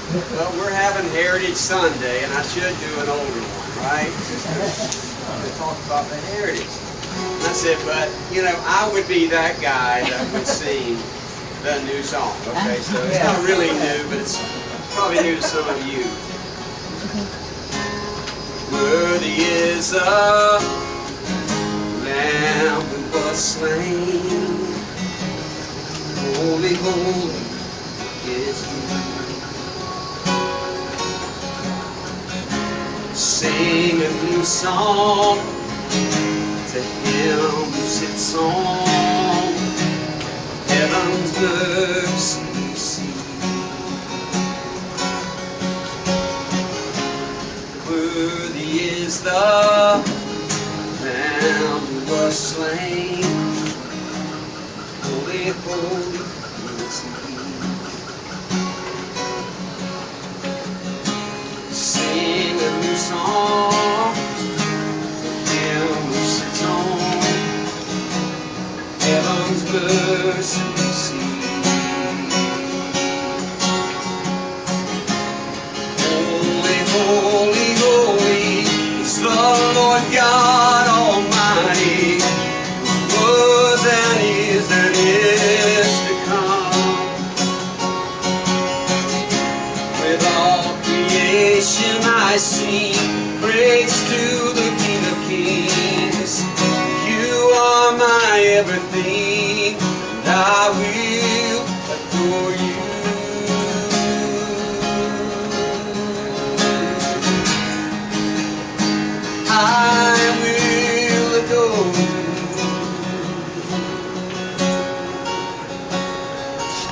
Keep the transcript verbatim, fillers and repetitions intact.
Well, we're having Heritage Sunday, and I should do an older one, right? Just to talk about the heritage. And I said, but, you know, I would be that guy that would sing the new song. Okay, so it's not really new, but it's probably new to some of you. Worthy is the Lamb who was slain. Holy, holy is He. Sing a new song to Him who sits on heaven's mercy seat. Worthy is the Lamb who was slain. Holy, holy is He. Sing a new song to Him who sits on heaven's mercy seat. Holy, holy, holy is the Lord God Almighty, who was and is and is to come. With all creation I sing praise to the King of Kings. You are my everything, and I will